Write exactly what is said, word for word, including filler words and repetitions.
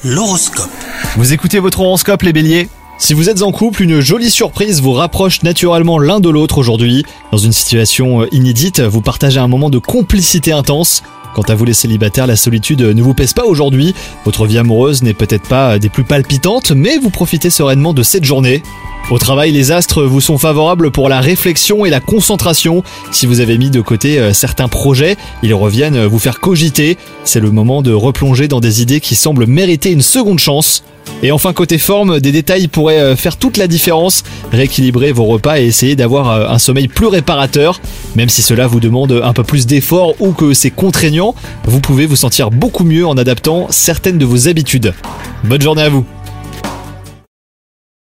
L'horoscope. Vous écoutez votre horoscope les béliers ? Si vous êtes en couple, une jolie surprise vous rapproche naturellement l'un de l'autre aujourd'hui. Dans une situation inédite, vous partagez un moment de complicité intense. Quant à vous les célibataires, la solitude ne vous pèse pas aujourd'hui. Votre vie amoureuse n'est peut-être pas des plus palpitantes, mais vous profitez sereinement de cette journée. Au travail, les astres vous sont favorables pour la réflexion et la concentration. Si vous avez mis de côté certains projets, ils reviennent vous faire cogiter. C'est le moment de replonger dans des idées qui semblent mériter une seconde chance. Et enfin, côté forme, des détails pourraient faire toute la différence. Rééquilibrez vos repas et essayez d'avoir un sommeil plus réparateur. Même si cela vous demande un peu plus d'effort ou que c'est contraignant, vous pouvez vous sentir beaucoup mieux en adaptant certaines de vos habitudes. Bonne journée à vous!